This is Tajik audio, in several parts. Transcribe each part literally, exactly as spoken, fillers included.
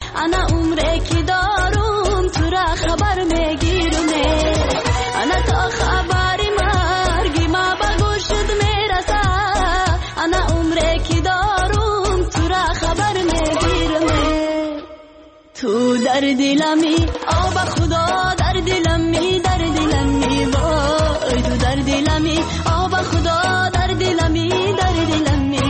انا عمره که دارم تو را خبر میگیرم انا تا خبر مرگی ما به گوشت میرسه انا عمره که دارم تو را خبر میگیرم تو در دلمی آب خدا در دلمی در دلمی وای تو در دلمی آب خدا در دلمی در دلمی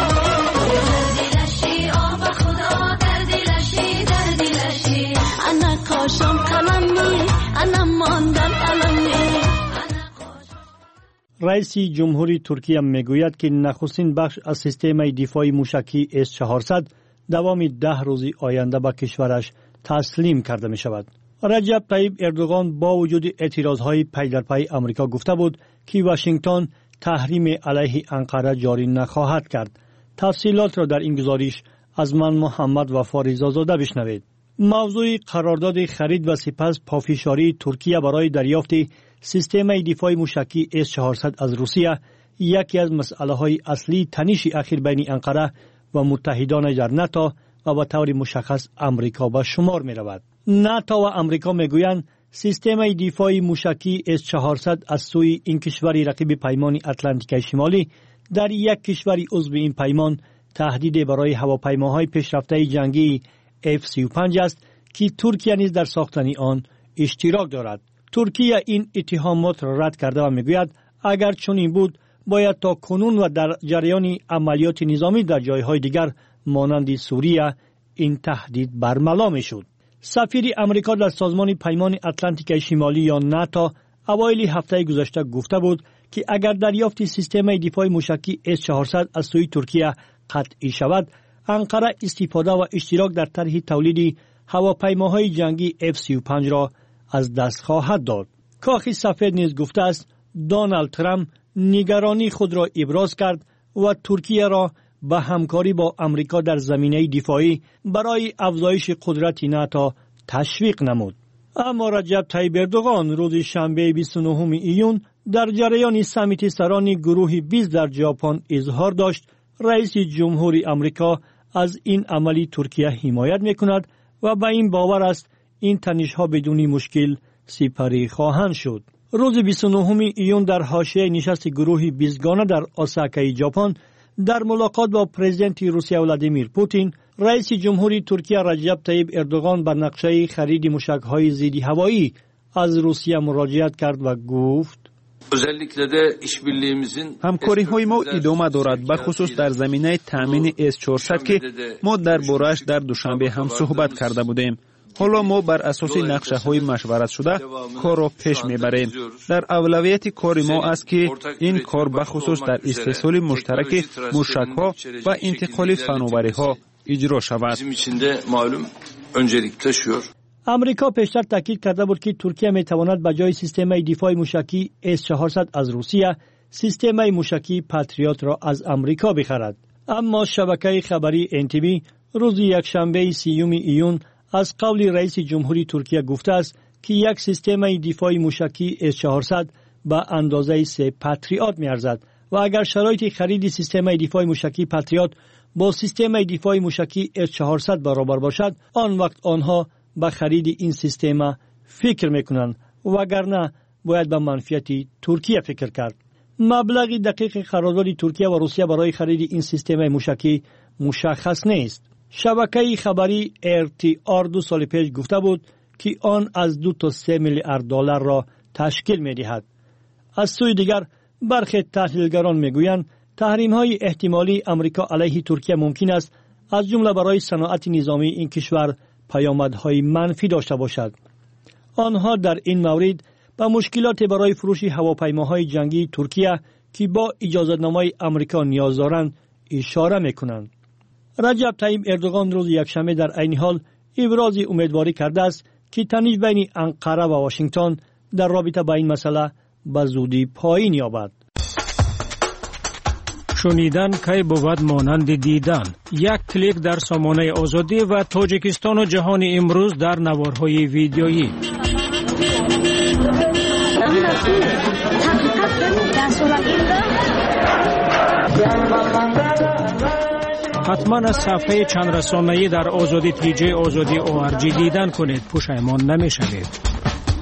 دلشی آب خدا در دلشی در دلشی انا کاشم قلمی انا ماندم علمی. رئیس جمهوری ترکیه میگوید که نخستین بخش از سیستم دفاعی موشکی اس چهارصد دوام ده روزی آینده به کشورش تسلیم کرده می شود. رجب طیب اردوغان با وجود اعتراضهای پی در پی امریکا گفته بود که واشنگتن تحریم علیه انقره جاری نخواهد کرد. تفصیلات را در این گزارش از من محمد وفا رضازاده بشنوید. موضوع قرارداد خرید و سپس پافشاری ترکیه برای دریافت سیستم دفاعی موشکی اس چهارصد از روسیه یکی از مسئله های اصلی تنش اخیر بین انقره و متحدان در ناتو و به طور مشخص امریکا به شمار می رود. ناتو و امریکا می گویند سیستم دفاعی موشکی اس چهارصد از سوی این کشوری رقیب پیمان اتلانتیک شمالی در یک کشوری عضو این پیمان تهدید برای هواپیماهای پیشرفته جنگی اف سی و پنج است که ترکیه نیز در ساختن آن اشتراک دارد. ترکیه این اتهامات را رد کرده و میگوید اگر چنین بود باید تا کنون و در جریان عملیات نظامی در جایهای دیگر مانند سوریه این تهدید برملا میشد. سفیر امریکا در سازمان پیمان اتلانتیک شمالی یا ناتو اوایل هفته گذشته گفته بود که اگر دریافت سیستم دفاعی موشکی اس چهارصد از سوی ترکیه قطعی شود، انقره استفاده و اشتراک در طرح تولید هواپیماهای جنگی اف سی و پنج را از دست خواهد داد. کاخ سفید نیز گفته است دونالد ترامپ نگرانی خود را ابراز کرد و ترکیه را به همکاری با امریکا در زمینه دفاعی برای افزایش قدرت ناتو تشویق نمود. اما رجب طیب اردوغان روز شنبه بیست و نهم ایون در جریان سمیت سران گروه بیست در ژاپن اظهار داشت رئیس جمهوری امریکا از این عملی ترکیه حمایت میکند و به این باور است این تنش‌ها بدون مشکل سپری خواهند شد. روز بیست و نهم ایون در حاشیه نشست گروه بیست گانه در اوساکا ژاپن در ملاقات با پرزیدنت روسیه ولادیمیر پوتین، رئیس جمهوری ترکیه رجب طیب اردوغان به نقشه خرید موشک‌های ضد هوایی از روسیه مراجعت کرد و گفت همکاری های ما ادامه دارد، به خصوص در زمینه تامین اس چهارصد که ما در بارش در دوشنبه هم صحبت کرده بودیم. حالا ما بر اساس نقشه های مشورت شده کار را پیش میبریم. در اولویت کار ما است که این کار به خصوص در استحصال مشترک موشک ها و انتقال فناوری ها اجرا شود. امریکا پیشتر تاکید کرده بود که ترکیه می تواند به جای سیستم دفاع موشکی اس چهارصد از روسیه سیستم موشکی پاتریوت را از امریکا بخرد. اما شبکه خبری ان تی وی روز یکشنبه سیوم ایون از قول رئیس جمهوری ترکیه گفته است که یک سیستم دفاعی موشکی اس چهارصد به اندازه سه پاتریوت می‌ارزد و اگر شرایط خرید سیستم دفاعی موشکی پاتریوت با سیستم دفاعی موشکی اس چهارصد برابر باشد، آن وقت آنها به خرید این سیستم فکر میکنند، وگرنه باید به منفیت ترکیه فکر کرد. مبلغ دقیق قرارداد ترکیه و روسیه برای خرید این سیستم موشکی مشخص نیست. شبکه خبری ار تی آر دو سال پیش گفته بود که آن از دو تا سه میلیارد دلار را تشکیل می‌دهد. از سوی دیگر برخی تحلیلگران میگویند تحریم‌های احتمالی امریکا علیه ترکیه ممکن است از جمله برای صنعت نظامی این کشور پیامدهای منفی داشته باشد. آنها در این مورد به مشکلات برای فروش هواپیماهای جنگی ترکیه که با اجازه‌نامه امریکا نیاز دارند اشاره می‌کنند. رجب طیب اردوغان روز یکشنبه در عین حال ابراز امیدواری کرده است که تنش بین انقره و واشنگتن در رابطه با این مسئله به زودی پایین یابد. شنیدن کی بود مانند دیدن. یک کلیک در سامانه آزادی و تاجیکستان و جهان امروز در نوارهای ویدیویی. حتما از صفحه چند رسانه‌ای در آزادی تی جی آزادی او آر جی دیدن کنید، پشیمان نمی‌شوید.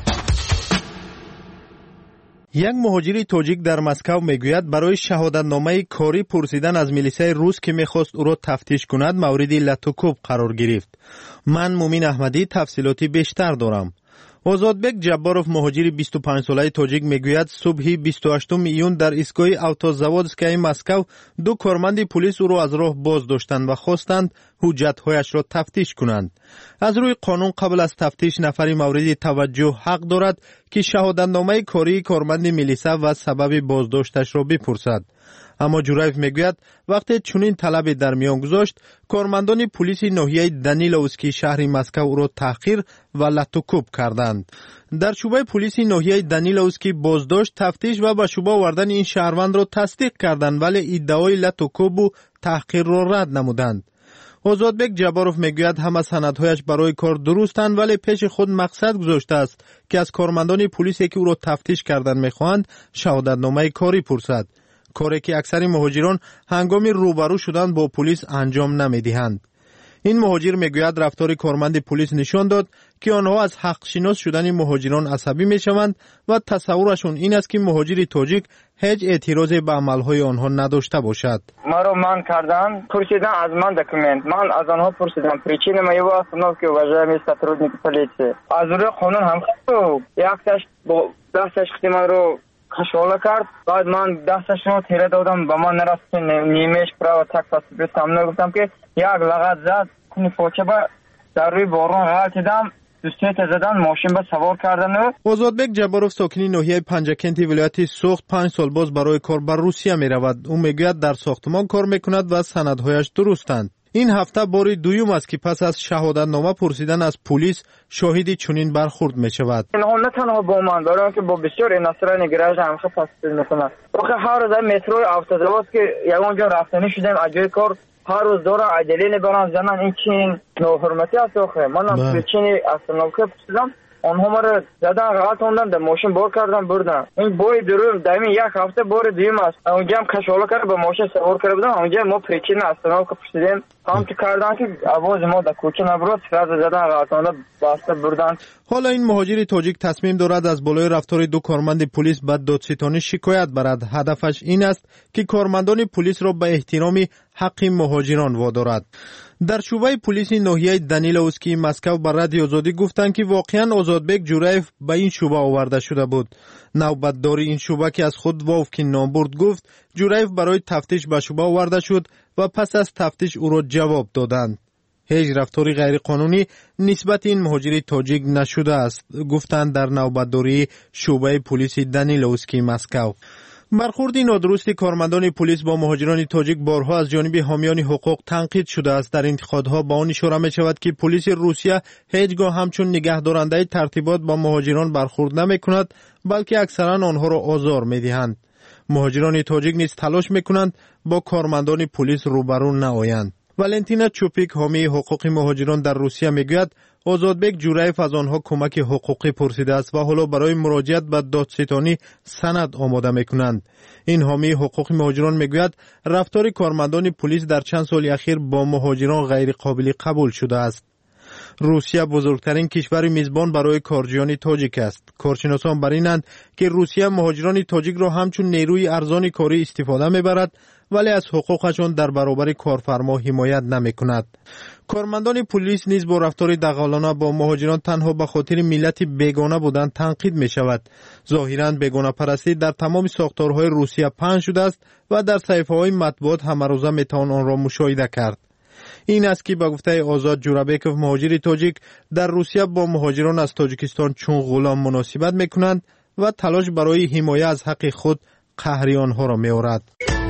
یک مهاجر تاجیک در مسکو میگوید برای شهادتنامه کاری پرسیدن از میلیسای روس که میخواست او را تفتیش کند موردی لاتوکوب قرار گرفت. من مومین احمدی تفصیلاتی بیشتر دارم. آزادبک جباروف مهاجر بیست و پنج ساله تاجیک میگوید صبح بیست و هشتم ایون در ایستگاه اوتوزاودسکای مسکو دو کارمند پلیس او را از راه باز داشتند و خواستند حجت‌هایش را تفتیش کنند. از روی قانون قبل از تفتیش نفری مورد توجه حق دارد که شهادتنامه کاری کارمند میلیسا و سبب بازداشتش را بپرسد. اما جورایف میگوید وقتی چنین طلب در میان گذاشت کارمندان پلیس ناحیه دانیلوسکی شهر مسکو او را تحقیر و لاتوکوب کردند. در شعبه پلیس ناحیه دانیلوسکی بازداشت، تفتیش و به شعبه آوردن این شهروند را تصدیق کردند ولی ادعای لاتوکوب و تحقیر را رد نمودند. آزادبک جباروف میگوید همه سندهایش برای کار درستند ولی پیش خود مقصد گذاشته است که از کارمندان پلیسی که او را تفتیش کردن میخواهند شهادتنامه کاری پرسد، کاری که اکثر مهاجران هنگام روبرو شدن با پلیس انجام نمیدهند. این مهاجر میگوید رفتار کارمند پلیس نشان داد که آنها از حق شناس شدن مهاجران عصبی میشوند و تصورشون این است که مهاجر تاجیک هیچ اعتراضی به عملهای آنها نداشته باشد. مرا من کردن پرسیدن از من دکومنت، من از آنها پرسیدم причина моего остановки, уважаемый сотрудник полиции. از روی قانون هم خود یک تاش با دستش من رو کشواله کرد، بعد من دستش رو تیره دادم به من نرفت که نیمهش برای تک پس بستم. گفتم که یک لغت زد کنی پاچه با در روی بارون غلط دیدم دوستیت زدن ماشین به سوار کردن. آزادبک جباروف ساکنی ناحیه پنجکنتی ولایت سوخت پنج سال باز برای کار بر روسیه می رود. او میگوید در ساختمان کار میکند و سندهایش درستند. این هفته بار دوم است که پس از شهادتنامه پرسیدن از پلیس شاهدی چنین برخورد می شود. نه تنها با من دارم که با بسیار نصرانی گراژ همیشه پاسپورت میکنم. آخه هر روز مترو اوتوزاواس که یک اونجا رفتنی شدیم اجای کار هر روز داره عدلی نبرن زنن این چین نوحرمتی است. آخه من هم بچینی اصلا که پرسیدم آنها مرا زدن غلط اوندن در ماشین بار کردن بردن. این بای درون دائمی یک هفته بار دوم است. اونجا هم کشواله کرد به ماشین سوار کرده بودم. اونجا ما پریچین اصلا که پرسیدیم هم که کردن که آواز ما در کوچه نبرد فرض زدن غلط اوندن باسته بردن. حالا این مهاجر تاجیک تصمیم دارد از بالای رفتار دو کارمند پلیس به دادستانی شکایت برد. هدفش این است که کارمندان پلیس را به احترام حق مهاجران وادارد. در شعبه پلیس ناحیه دانیلوسکی مسکو بر رادیو آزادی گفتند که واقعا آزادبک جورایف به این شعبه آورده شده بود. نوبتدار این شعبه که از خود واوکی نام برد گفت جورایف برای تفتیش به شعبه آورده شد و پس از تفتیش او را جواب دادند. هیچ رفتاری غیر قانونی نسبت این مهاجر تاجیک نشده است، گفتند در نوبتداری شعبه پلیس دانیلوسکی مسکو. برخورد نادرست کارمندان پلیس با مهاجران تاجیک بارها از جانب حامیان حقوق تنقید شده است. در انتقادها با آن اشاره می شود که پلیس روسیه هیچگاه همچون نگهدارنده ترتیبات با مهاجران برخورد نمی کند بلکه اکثرا آنها را آزار می دهند. مهاجران تاجیک نیز تلاش می کنند با کارمندان پلیس روبرو نآیند. والنتینا چوپیک حامی حقوق مهاجران در روسیه میگوید آزادبک جورایف از آنها کمک حقوقی پرسیده است و حالا برای مراجعت به دادستانی سند آماده میکنند. این حامی حقوق مهاجران میگوید رفتار کارمندان پلیس در چند سال اخیر با مهاجران غیر قابل قبول شده است. روسیه بزرگترین کشور میزبان برای کارجویان تاجیک است. کارشناسان بر اینند که روسیه مهاجران تاجیک را همچون نیروی ارزان کاری استفاده میبرد ولی از حقوقشان در برابر کارفرما حمایت نمیکند. کارمندان پلیس نیز با رفتار دغالانه با مهاجران تنها به خاطر ملت بیگانه بودن تنقید می شود. ظاهراً بیگانه پرستی در تمام ساختارهای روسیه پنهان شده است و در صحیفه های مطبوعات همه روزه می توان آن را مشاهده کرد. این است که به گفته آزاد جورابیکوف مهاجر تاجیک در روسیه با مهاجران از تاجیکستان چون غلام مناسبت می کنند و تلاش برای حمایت از حق خود قهر آنها را می آورد.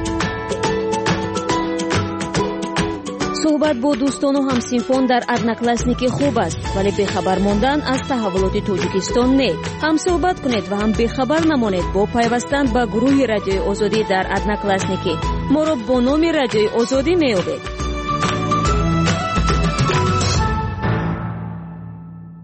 صحبت با دوستان و همسینفان در ادناکلاسنیکی خوب است ولی بخبر ماندن از تحولات تاجیکستان نه. هم صحبت کنید و هم بخبر نمانید با پیوستن به گروه رادیوی آزادی در ادناکلاسنیکی. ما را با نام رادیوی آزادی میابید.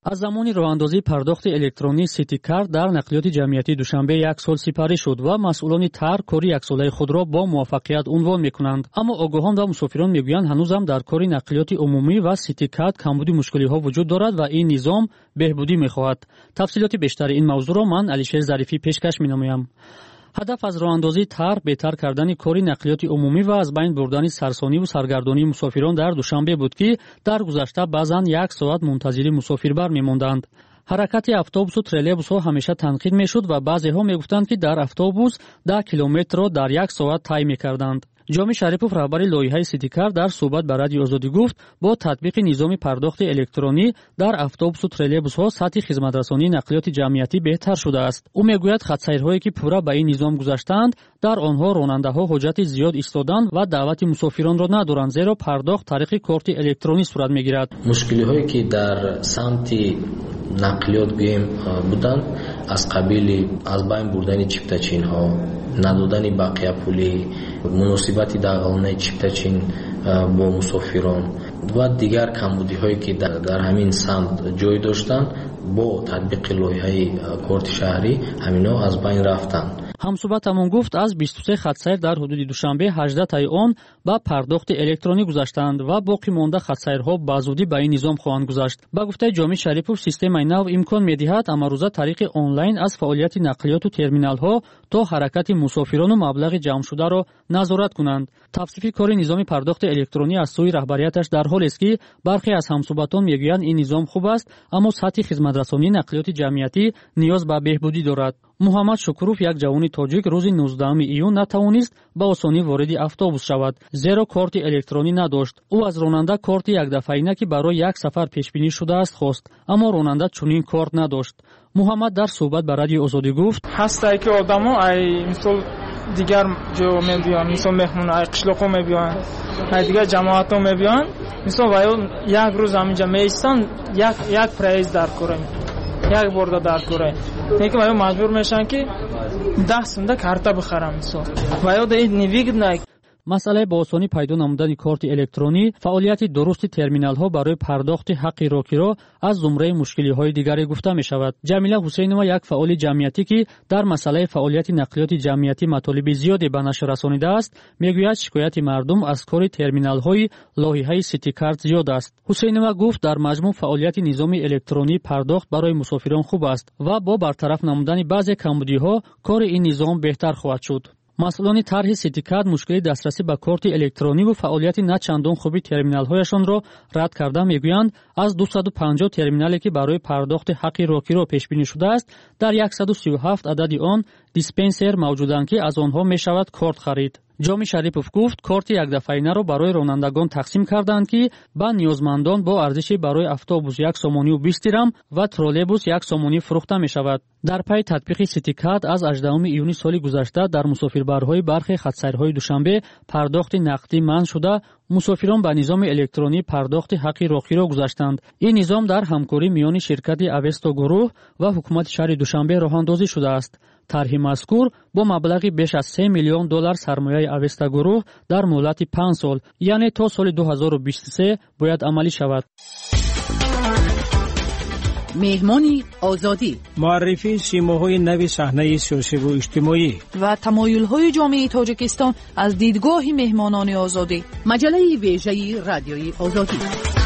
аз замони роҳандозии пардохти электронии ситикард дар нақлиёти ҷамъиятии душанбе як сол сипарӣ шуд ва масъулони тар кори яксолаи худро бо муваффақият унвон мекунанд. Аммо огоҳон ва мусофирон мегӯянд ҳанӯзам дар кори нақлиёти умумӣ ва ситикард камбуди мушкилиҳо вуҷуд дорад ва ин низом беҳбудӣ мехоҳад. тафсилоти бештари ин мавзӯъро ман Алишер Зарифӣ пешкаш менамоям. ҳадаф аз роҳандозии тар беҳтар кардани кори нақлиёти умумӣ ва аз байн бурдани сарсониву саргардонии мусофирон дар душанбе буд, ки дар гузашта баъзан як соат мунтазири мусофирбар мемонданд. ҳаракати автобусу троллейбусҳо ҳамеша танқид мешуд ва баъзеҳо мегуфтанд, ки дар автобус даҳ километрро дар як соат тай мекарданд. ҷоми Шарипов, раҳбари лоиҳаи ситикард, дар суҳбат ба Радиои Озодӣ гуфт, бо татбиқи низоми пардохти электронӣ дар автобусу троллейбусҳо сатҳи хизматрасонии нақлиёти ҷамъиятӣ беҳтар шудааст. ӯ мегӯяд, хатсайрҳое, ки пурра ба ин низом гузаштаанд, дар онҳо ронандаҳо ҳоҷати зиёд истодан ва даъвати мусофиронро надоранд, зеро пардохт тариқи корти электронӣ сурат мегирад. мушкилиҳое ки дар самти нақлиёт гӯем буданд, аз қабили аз байн бурдани чиптачинҳо, надодани бақия пули, муносибати дағалонаи чиптачин бо мусофирон ва дигар камбудиҳое ки дар ҳамин самт ҷой доштанд, бо татбиқи лоиҳаи корти шаҳрӣ ҳамино аз байн рафтанд. ҳамсуҳбатамон гуфт, аз бисту се хатсайр дар ҳудуди Душанбе ҳаждаҳ таи он ба пардохти электронӣ гузаштанд ва боқӣ монда хатсайрҳо ба зудӣ ба ин низом хоҳанд гузашт. ба гуфтаи Ҷоми Шарипов, системаи нав имкон медиҳад амарӯза тариқи онлайн аз фаъолияти нақлиёту терминалҳо то ҳаракати мусофирону маблағи ҷамъшударо назорат кунанд. тавсифи кори низоми пардохти электронӣ аз сӯи раҳбарияташ дар ҳолест, ки бархе аз ҳамсуҳбатон мегӯянд ин низом хуб аст, аммо сатҳи хизматрасонии нақлиёти ҷамъиятӣ ниёз ба беҳбудӣ дорад. муҳаммад Шукуров, як ҷавони тоҷик, рӯзи нуздаҳуми июн натавонист ба осонӣ вориди автобус шавад, зеро корти электронӣ надошт. ӯ аз ронанда корти якдафаина, ки барои як сафар пешбинӣ шудааст, хост, аммо ронанда чунин корт надошт. муҳаммад дар суҳбат ба Радиои Озодӣ гуфт, ҳастае ки одамо ай мисол дигар ҷо мебиён, мисол меҳмон ай қишлоқҳо мебиён, ай дигар ҷамоатҳо мебиён, мисол ваё як рӯз ҳаминҷа меистан, як як проезд дар кора як борда дар кора, лекин ваё маҷбур мешаванд ки даҳ сумда карта бихарам мисол. Ваё да ин невигдна. масъалаи бо осонӣ пайдо намудани корти электронӣ, фаъолияти дурусти терминалҳо барои пардохти ҳаққи рокиро аз зумраи мушкилиҳои дигаре гуфта мешавад. ҷамила ҳусейнова, як фаъоли ҷамъиятӣ, ки дар масъалаи фаъолияти нақлиёти ҷамъиятӣ матолиби зиёде ба нашр расонидааст, мегӯяд шикояти мардум аз кори терминалҳои лоиҳаи ситикард зиёд аст. ҳусейнова гуфт, дар маҷмӯъ фаъолияти низоми электронии пардохт барои мусофирон хуб аст ва бо бартараф намудани баъзе камбудиҳо кори ин низом беҳтар хоҳад шуд. масъулони тарҳи ситикард мушкили дастрасӣ ба корти электрониву фаъолияти начандон хуби терминалҳояшонро рад карда мегӯянд, аз дусаду панҷоҳ терминале, ки барои пардохти ҳаққи рокиро пешбинӣ шудааст, дар яксаду сию ҳафт адади он диспенсер мавҷуданд, ки аз онҳо мешавад корт харид. ҷоми Шарипов гуфт, корти якдафаинаро барои ронандагон тақсим карданд, ки ба ниёзмандон бо арзиши барои автобус як сомонию бист дирам ва троллейбус як сомонӣ фурӯхта мешавад. дар пай татбиқи ситикард аз аждаҳуми июни соли гузашта дар мусофирбарҳои бархе хатсайрҳои Душанбе пардохти нақдӣ манъ шуда, мусофирон ба низоми электронии пардохти ҳаққи рокиро гузаштанд. ин низом дар ҳамкории миёни ширкати Авесто гурӯҳ ва ҳукумати шаҳри Душанбе роҳандозӣ шудааст. тарҳи мазкур бо маблағи беш аз се миллион доллар сармояи Авеста гурӯҳ дар муҳлати панҷ сол, яъне то соли дуҳазору бисту се бояд амалӣ шавад. меҳмони озодӣ, муаррифии симоҳои нави саҳнаи сиёсиву иҷтимоӣ ва тамоюлҳои ҷомеаи Тоҷикистон аз дидгоҳи меҳмонони озодӣ. маҷалаи вежаи Радиои Озодӣ.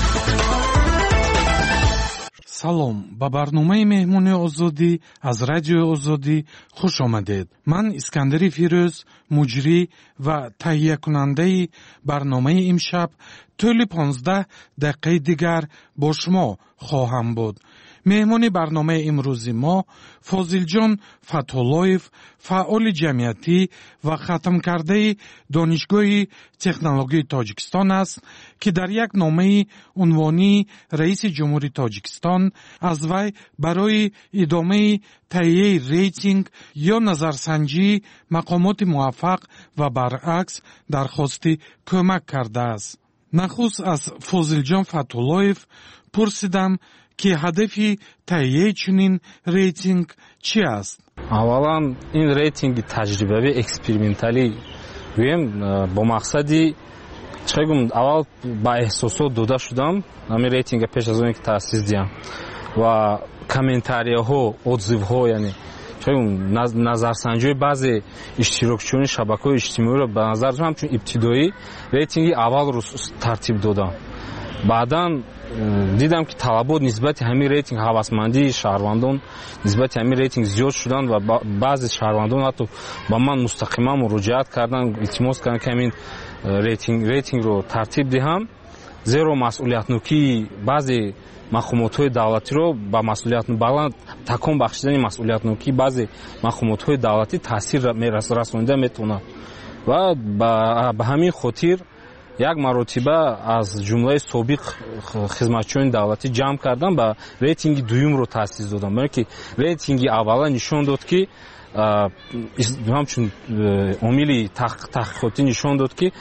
салом, ба барномаи меҳмони озодӣ аз Радиои Озодӣ хуш омадед. ман Искандари Фирӯз, муҷрӣ ва таҳиякунандаи барномаи имшаб тӯли понздаҳ дақиқаи дигар бо шумо хоҳам буд. меҳмони барномаи имрӯзи мо Фозилҷон Фатҳуллоев, фаъоли ҷамъиятӣ ва хатмкардаи Донишгоҳи технологияи Тоҷикистон аст, ки дар як номаи унвонии раиси ҷумҳури Тоҷикистон аз вай барои идомаи таҳияи рейтинг ё назарсанҷии мақомоти муваффақ ва баръакс дархости кӯмак кардааст. нахуст аз Фозилҷон Фатҳуллоев пурсидам, ки ҳадафи таҳияи чунин рейтинг чӣ аст? аввалан ин рейтинги таҷрибавӣ эксперименталӣ гӯем бо мақсади чӣ гум аввал ба эҳсосот дода шудам. ҳамин рейтинга пеш аз оне ки таъсис диҳам ва комментарияҳо отзывҳо яъне назарсанҷиҳои баъзе иштирокчиёни шабакаҳои иҷтимоиро ба назар ҳамчун ибтидоӣ рейтинги аввалро тартиб додам. баъдан дидам ки талабот нисбати ҳамин рейтинг ҳавасмандии шаҳрвандон нисбати ҳамин рейтинг зиёд шуданд ва баъзе шаҳрвандон ҳатто ба ман мустақиман муроҷиат карданд, илтимос карданд ки ҳамин рейтинг рейтингро тартиб диҳам, зеро масъулиятнокии баъзе мақомотҳои давлатиро ба масъулият баланд такон бахшидани масъулиятнокии баъзе мақомотҳои давлатӣ таъсир расонида метавонад ва ба ҳамин хотир як маротиба аз ҷумлаи собиқ хизматчиёни давлатӣ ҷамъ кардам ба рейтинги дуюмро таъсис додам. барои ки рейтинги аввала нишон дод ки ҳамчун омили таҳқиқотӣ нишон дод ки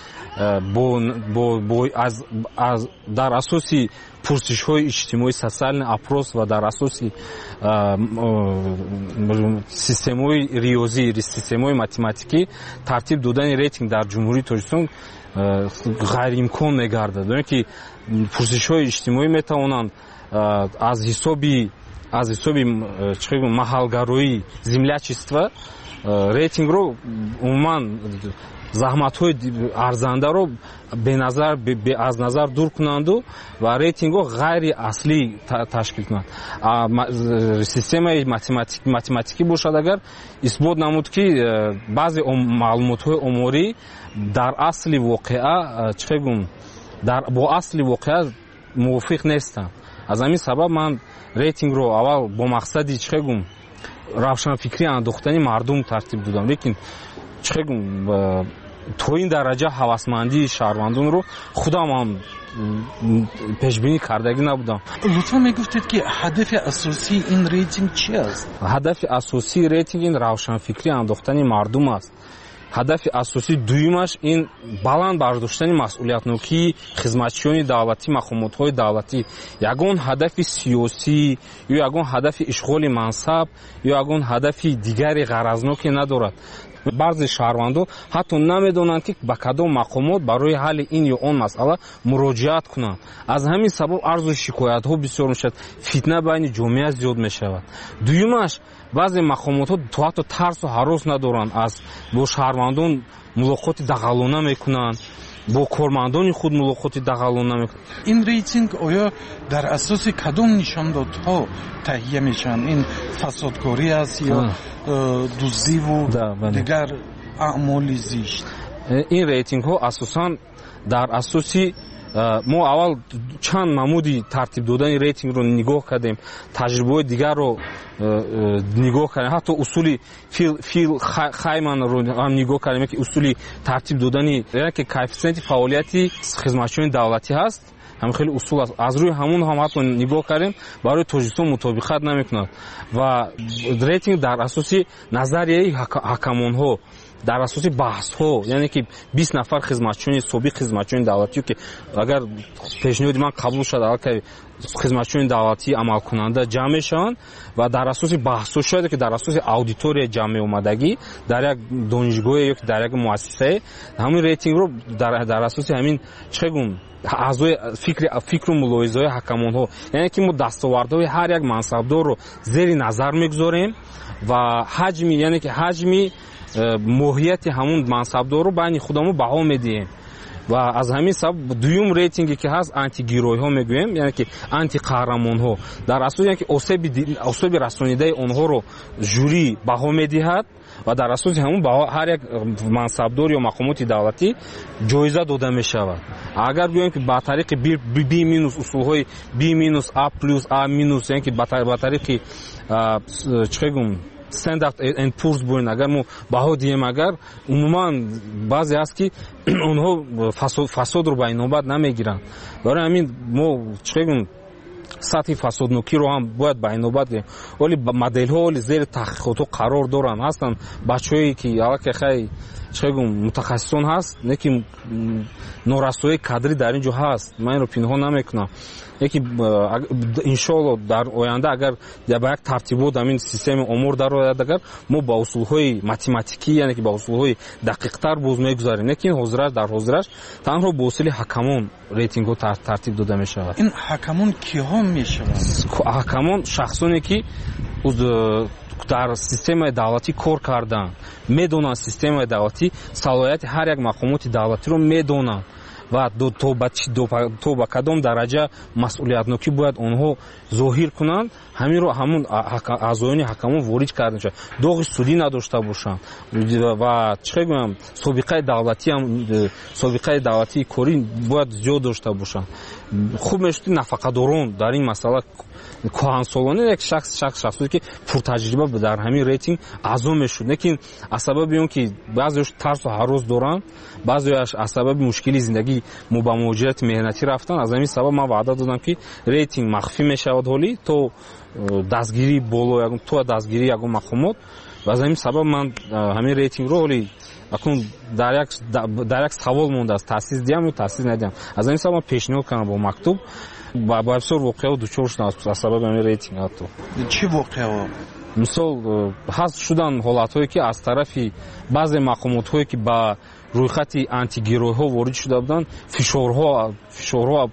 дар асоси пурсишҳои иҷтимоӣ социальный опрос ва дар асоси системаҳои риёзӣ системаҳои математикӣ тартиб додани рейтинг дар ҷумҳурии Тоҷикистон ғайриимкон мегардад. барои ки пурсишҳои иҷтимоӣ метавонанд аз ҳисоби аз ҳисоби маҳалгароӣ землячества рейтингро умуман заҳматҳои арзандаро беназар аз назар дур кунанду ва рейтингро ғайри аслӣ ташкил кунанд. системаи математикӣ бошад, агар исбот намуд ки баъзе маълумотҳои оморӣ дар асли воқеа чӣ гум дар бо асли воқеа мувофиқ нестанд. аз ҳамин сабаб ман рейтингро аввал бо мақсади чӣ гум равшанфикрӣ андохтани мардум тартиб додам, лекин чӣ гум то ин дараҷа ҳавасмандии шаҳрвандонро худам ҳам пешбинӣ кардагӣ набудам. лутфан мегуфтед ки ҳадафи асосии ин рейтинг чи аст? ҳадафи асосии рейтинг ин равшанфикрӣ андохтани мардум аст. ҳадафи асосии дуюмаш ин баланд бардоштани масъулиятнокии хизматчиёни давлатӣ, мақомотҳои давлатӣ. ягон ҳадафи сиёсӣ ё ягон ҳадафи ишғоли мансаб ё ягон ҳадафи дигари ғаразноке надорад. баъзе шаҳрвандон ҳатто намедонанд ки ба кадом мақомот барои ҳалли ин ё он масъала муроҷиат кунанд. аз ҳамин сабаб арзу шикоятҳо бисёр мешавад, фитна байни ҷомеа зиёд мешавад. дуюмаш баъзе мақомотҳо то ҳатто тарсу ҳарос надоранд, аз бо шаҳрвандон мулоқоти дағалона мекунанд, бо кормандони худ мулоқоти дағалона мекунанд. ин рейтинг оё дар асоси кадом нишондодҳо таҳия мешаванд? ин фасодкорӣ аст ё дуздиву дигар аъмоли зишт? ин рейтингҳо асосан дар асоси мо аввал чанд намуди тартиб додани рейтингро нигоҳ кардем, таҷрибаҳои дигарро нигоҳ кардем, ҳатто усули фил хайманро ҳам нигоҳ кардем ки усули тартиб додани яке коэффициенти фаъолияти хизматчиёни давлатӣ ҳаст. ҳам хеле усул аст. аз рӯи ҳамун ҳам ҳатто нигоҳ кардем, барои Тоҷикистон мутобиқат намекунад ва рейтинг дар асоси назарияи ҳакамонҳо, дар асоси баҳсҳо, яъне ки бист нафар хизматчиёни собиқ хизматчиёни давлатӣ ки агар пешниҳоди ман қабул шуд албатта хизматчиёни давлатӣ амалкунанда ҷамъ мешаванд ва дар асоси баҳсҳо шояд ки дар асоси аудитория ҷамъ меомадагӣ дар як донишгоҳе ё ки дар як муассисае ҳамин рейтингро дар асоси ҳамин чӣ гум аъзои фикри фикру мулоҳизаҳои ҳакамонҳо, яъне ки мо дастовардҳои ҳар як мансабдорро зери назар мегузорем ва ҳаҷми яъне ки ҳаҷми моҳияти ҳамун мансабдорро байни худамон баҳо медиҳем ва аз ҳамин сабаб дуюм рейтинге ки ҳаст антигироиҳо мегӯем, яъне ки антиқаҳрамонҳо дар асоси яъне ки осеби расонидаи онҳоро жюри баҳо медиҳад ва дар асоси ҳамун ҳар як мансабдор ё мақомоти давлатӣ ҷоиза дода мешавад. агар гӯем ки ба тариқи b минус усулҳои b минус a плюс a минус яъне ки ба тариқи чӣ гум Standard and Poor's бӯен агар мо баҳо диҳем, агар умуман баъзе аст ки онҳо фасодро ба инобат намегиранд. барои ҳамин мо чӣ гум сатҳи фасоднокиро ҳам бояд ба инобат гирем. оли моделҳо оли зери таҳқиқотҳо қарор доранд. ҳастанд бачаҳое ки аллакай хай чегум мутахассисон ҳаст, неки норасоии кадри дар ин ҷо ҳаст. Ман инро пинҳон намекунам. Яки иншоалло дар оянда агар ба як тартибот ҳамин системаи омур дарояд, агар мо ба усулҳои математикӣ, яъне ки ба усулҳои дақиқтар боз мегузарем, неки ҳозираш дар ҳозираш танҳо бо усули ҳакамон рейтингҳо тартиб дода мешавад. ин ҳакамон киҳо мешаванд? ҳакамон шахсоне ки дар системаи давлатӣ кор кардан, медонанд системаи давлатӣ салоҳияти ҳар як мақомоти давлатиро медонанд ва то ба кадом дараҷа масъулиятнокӣ бояд онҳо зоҳир кунанд, ҳаминро ҳамун аъзоёни ҳакамон ворид карда мешавад. доғи судӣ надошта бошанд ва чӣ гӯям собиқаи давлатӣ ҳам собиқаи давлатии корӣ бояд зиёд дошта бошанд. хуб мешуд нафақадорон дар ин масъала коҳансолона як шахс шахс шахсе ки пуртаҷриба дар ҳамин рейтинг аъзо мешуд, лекин аз сабаби он ки баъзеаш тарсу ҳарос доранд, баъзеаш аз сабаби мушкили зиндагӣ мо ба муҳоҷирати меҳнатӣ рафтан, аз ҳамин сабаб ман ваъда додам ки рейтинг махфӣ мешавад ҳолӣ то дастгирии боло то дастгирии ягон мақомот. ва аз ҳамин сабаб ман ҳамин рейтингро ҳолӣ акун дар як дар як савол мондааст, таъсис диҳам ё таъсис надиҳам. аз ҳамин сабаб ман пешниҳод кардам бо мактуб ба бисёр воқеаҳо дучор шудам аз сабаби ҳамин рейтинг. ҳатто чӣ воқеаҳо? мисол ҳаст шудан ҳолатҳое ки аз тарафи баъзе мақомотҳое ки ба рӯйхати антигеройҳо ворид шуда буданд, фишорҳо фишорҳо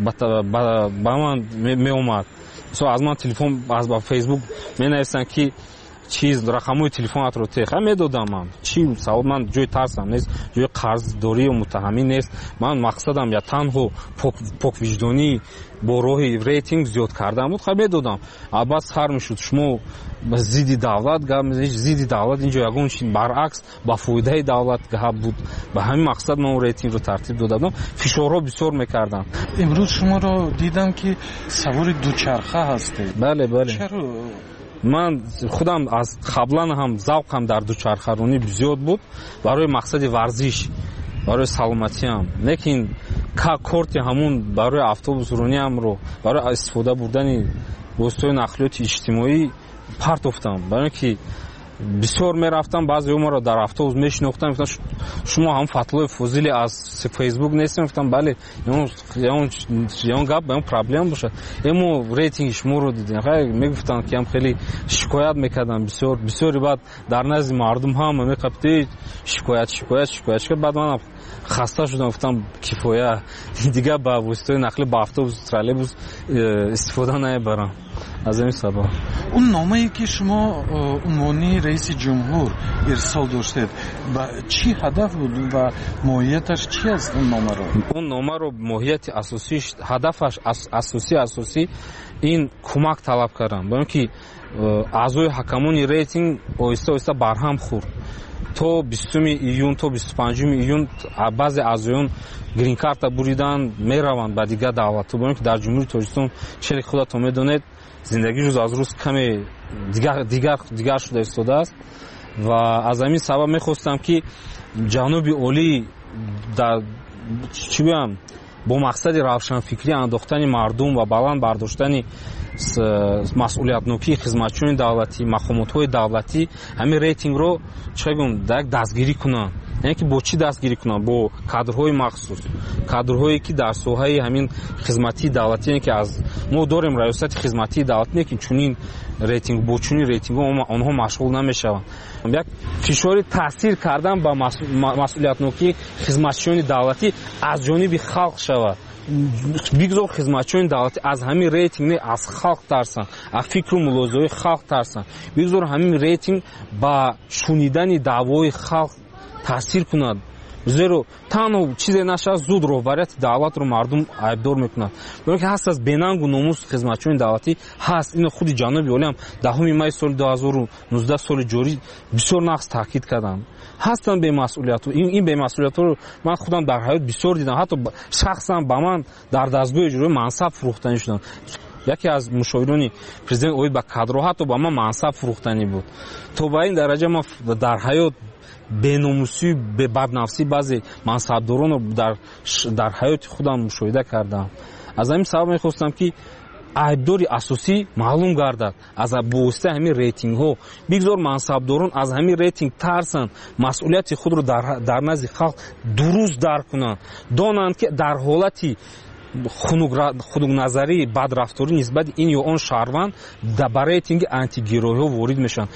ба ман меомад. мисол аз ман телефон аз ба фейсбук менависанд ки чиз рақамҳои телефонатро тех медодам. ман чӣ савол, ман ҷои тарсам нест, ҷои қарздорӣ ё муттаҳамӣ нест. ман мақсадам я танҳо поквиҷдонӣ бо роҳи рейтинг зиёд кардан буд, хаб медодам. албат сар мешуд шумо зидди давлат гап мезанед, зидди давлат инҷо ягон чи баръакс ба фоидаи давлат гап буд. ба ҳамин мақсад ман рейтингро тартиб дода будам. фишорҳо бисёр мекарданд. имрӯз шуморо дидам ки савори дучарха ҳастед. бале бале. чаро? ман худам аз қаблан ҳам завқам дар дучархаронӣ зиёд буд барои мақсади варзиш, барои саломатиам, лекин корти ҳамун барои автобусрониамро барои истифода бурдани воситаҳои нақлиёти иҷтимоӣ партофтам. барои ки бисёр мерафтам, баъзеҳо маро дар автобус мешинохтанд, гуфтанд шумо ҳам Фатлои Фозили аз фейсбук нестем? гуфтам бале, ягон гап, ягон проблема бошад, эмо рейтинги шуморо дидем. мегуфтанд ки ҳам хеле шикоят мекардам, бисёр бисёри баъд дар назди мардум ҳама меқабти шикоят шикоят шикоят шикоят. баъд манам хаста шудам, гуфтам кифоя, дигар ба воситаҳои нақлӣ ба автобус троллейбус истифода намебарам. аз ин сабаб он номае ки шумо унвони раиси ҷумҳур ирсол доштед, ба чӣ ҳадаф буд ва моҳияташ чӣ аст? он номаро он номаро моҳияти асосиш, ҳадафаш асосӣ асосӣ ин кӯмак талаб кардам, бо ин ки аъзои ҳакамони рейтинг оҳиста оҳиста барҳам хӯрд. то бистуми июн то бисту панҷуми июн баъзе аъзоён гринкарта буридан мераванд ба дигар давлатҳо, бо ин ки дар ҷумҳури Тоҷикистон чели худатон медонед зиндагӣ рӯз аз рӯз каме дигар шуда истодааст. ва аз ҳамин сабаб мехостам ки ҷаноби олӣ чӣ гӯям бо мақсади равшанфикрӣ андохтани мардум ва баланд бардоштани масъулиятнокии хизматчиёни давлатӣ, мақомотҳои давлатӣ ҳамин рейтингро чӣ гӯям як дастгирӣ кунанд. яъне ки бо чӣ дастгирӣ кунанд? бо кадрҳои махсус, кадрҳое ки дар соҳаи ҳамин хизматии давлатӣ, яъне ки аз мо дорем раёсати хизматии давлатӣ, не ки чунин рейтинг бо чунин рейтингҳо онҳо машғул намешаванд. як фишори таъсир кардан ба масъулиятнокии хизматчиёни давлатӣ аз ҷониби халқ шавад. бигзор хизматчиёни давлатӣ аз ҳамин рейтинг не аз халқ тарсанд, аз фикру мулозаҳои халқ тарсанд. бигзор ҳамин рейтинг ба шунидани даъвои халқ таъсир кунад. зеро танҳо чизе нашавад, зуд роҳбарияти давлатро мардум айбдор мекунад. бо ки ҳаст аз бенангу номус хизматчиёни давлатӣ ҳаст. ино худи ҷаноби олиам даҳуми майи соли дуҳазору нуздаҳ соли ҷорӣ бисёр нақс таъкид карданд. ҳастанд бемасъулиятҳо. ин бемасъулиятҳоро ман худам дар ҳаёт бисёр дидам. ҳатто шахсан ба ман дар дастгоҳи иҷроӣ мансаб фурӯхтанӣ шуданд. яке аз мушовирони президент оид ба кадро ҳатто ба ман мансаб фурӯхтанӣ буд. то ба ин дараҷа ман дар ҳаёт беномусӣ, баднафсӣ баъзе мансабдоронро дар дар ҳаёти худам мушоҳида кардам. аз ҳамин сабаб мехостам ки айбдори асосӣ маълум гардад. аз бовоситаи ҳамин рейтингҳо бигзор мансабдорон аз ҳамин рейтинг тарсанд, масъулияти худро дар, дар назди халқ дуруст дарк кунанд, донанд ки дар ҳолати хунукназарӣ, бадрафторӣ нисбати ин ё он шаҳрванд ба рейтинги антигироиҳо ворид мешаванд.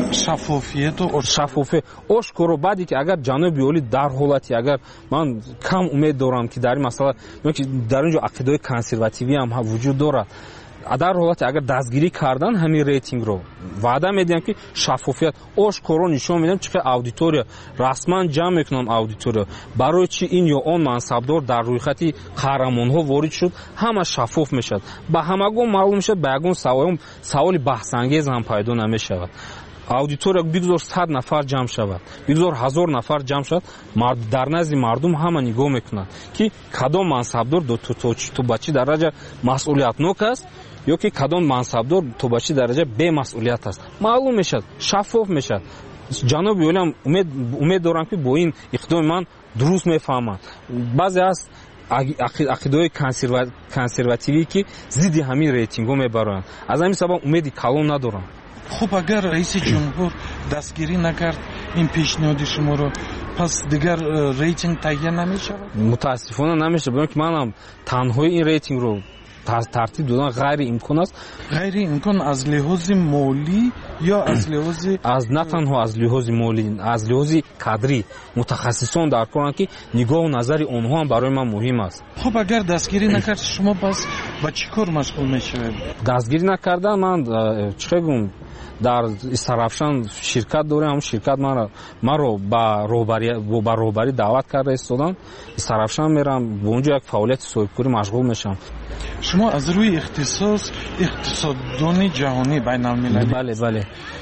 шаффофият ошкоро баъде ки агар ҷаноби олӣ дар ҳолати, агар ман кам умед дорам ки дар ин масъала дар инҷо ақидаҳои консервативӣ ҳам вуҷуд дорад, дар ҳолати агар дастгирӣ кардан ҳамин рейтингро, ваъда медиҳам ки шаффофият ошкоро нишон медиҳам чӣ қадр аудитория расман ҷамъ мекунам. аудитория барои чӣ ин ё он мансабдор дар рӯйхати қаҳрамонҳо ворид шуд, ҳама шаффоф мешавад, ба ҳамагон маълум мешавад, ба ягон саволи баҳсангез ҳам пайдо намешавад. аудитория бигзор сад нафар ҷамъ шавад, бигзор ҳазор нафар ҷамъ шавад, дар назди мардум ҳама нигоҳ мекунад ки кадом мансабдор то ба чӣ дараҷа масъулиятнок аст, ё ки кадом мансабдор то ба чӣ дараҷа бемасъулият аст. маълум мешавад, шаффоф мешавад. ҷаноби олиам умед дорам ки бо ин иқдоми ман дуруст мефаҳманд. баъзе аст ақидаҳои консервативӣ ки зидди ҳамин рейтингҳо мебароянд. аз ҳамин сабаб умеди калон надорам. хуб агар раиси ҷумҳур дастгирӣ накард ин пешниҳоди шуморо, пас дигар рейтинг таҳия намешавад? мутаассифона намешавад, бо ин ки манам танҳои ин рейтингро тартиб додан ғайри имкон аст. ғайри имкон аз лиҳози молӣ ё аз лиҳози аз на танҳо аз лиҳози молӣ, аз лиҳози кадрӣ мутахассисон дар коранд ки нигоҳу назари онҳо ҳам барои ман муҳим аст. хуб агар дастгирӣ накард, шумо пас ба чӣ кор машғул мешавед? дастгирӣ накардан ман чӣ гум дар Сарафшан ширкат дорем. ҳамун ширкат маро ба роҳбарӣ даъват карда истодан. Сарафшан мерам, бо онҷо як фаъолияти соҳибкорӣ машғул мешавам. шумо аз рӯи ихтисос иқтисоддони ҷаҳонӣ байналмилалӣ? бале бале.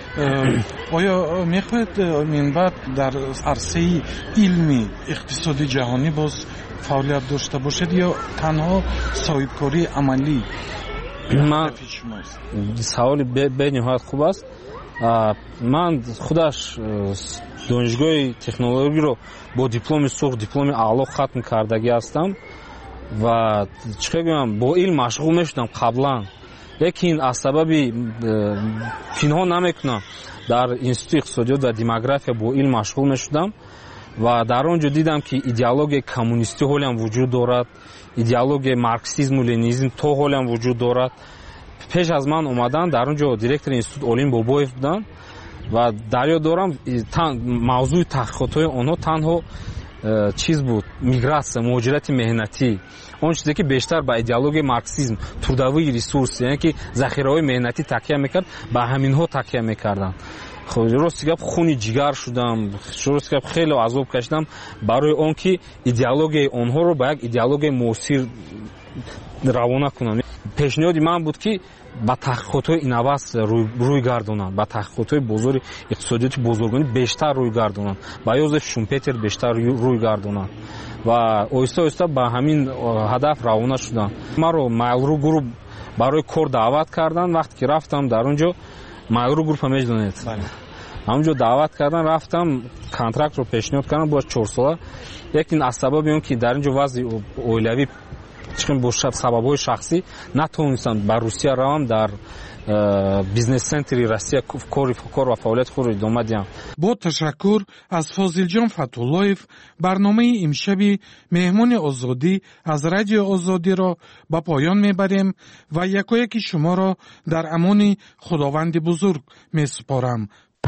оё мехоҳед минбаъд дар арсаи илми иқтисоди ҷаҳонӣ боз фаъолият дошта бошед ё танҳо соҳибкории амалӣ? ман саволи бениҳоят хуб аст. ман худаш донишгоҳи технологиро бо дипломи сурх, дипломи аъло хатм кардагӣ ҳастам ва чӣ гӯям бо илм машғул мешудам қаблан, лекин аз сабаби пинҳон намекунам, дар институти иқтисодиёт ва демография бо илм машғул мешудам ва дар он ҷо дидам ки идеологияи коммунистӣ ҳолиам вуҷуд дорад, идеологияи марксизму ленинизм то ҳолиам вуҷуд дорад. пеш аз ман омадан дар он ҷо директори институт Олим Бобоев буданд ва дар ёд дорам мавзӯи таҳқиқотҳои онҳо танҳо чиз буд, миграция, муҳоҷирати меҳнатӣ, он чизе ки бештар ба идеологияи марксизм, трудовии ресурс, яъне ки захираҳои меҳнатӣ такя мекард, ба ҳаминҳо такя мекарданд. рости гап хуни ҷигар шудам, рости гап хеле азоб кашидам барои он ки идеологияи онҳоро ба як идеологияи муосир равона кунам. пешниҳоди ман буд ки ба таҳқиқотҳои инноватсия рӯй гардонанд, ба таҳқиқотҳои бозори иқтисодиёти бозоргонӣ бештар рӯй гардонанд, ба Йозеф Шумпетер бештар рӯй гардонанд ва оҳиста оҳиста ба ҳамин ҳадаф равона шудам. маро Mail.ru груп барои кор даъват карданд. вақте ки рафтам дар он ҷо, Mail.ru группа медонед, ҳамонҷо даъват кардан, рафтам контрактро пешниҳод кардам, бояд чор сола, лекин аз сабаби он ки дар ин ҷо вазъи оилавӣ бо сабабҳои шахсӣ натонистам ба Русия равам, дар бизнес центри Россия кор ва фаъолияти худро идома диҳам. бо ташаккур аз Фозилҷон Фатуллоев, барномаи имшаби меҳмони озодӣ аз радиои озодиро ба поён мебарем ва якояки шуморо дар амони худованди бузург месупорам.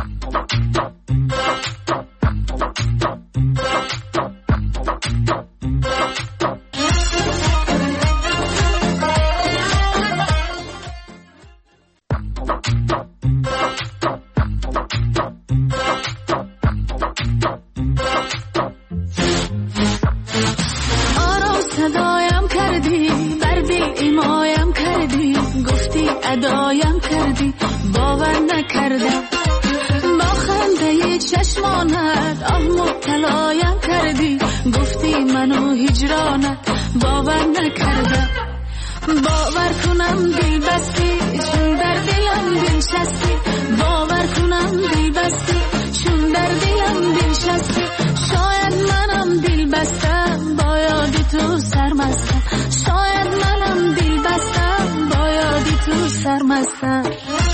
ادایم کردی باور نکردم، با خنده چشمانت آه مبتلایم کردی، گفتی منو هجرانت باور نکردم. باور کنم دل بستی چون در دلم بنشستی، باور کنم دل بستی چون در دلم بنشستی. شاید منم دل بستم با یاد تو سرمستم، شاید منم دل بستم با یاد سرمستم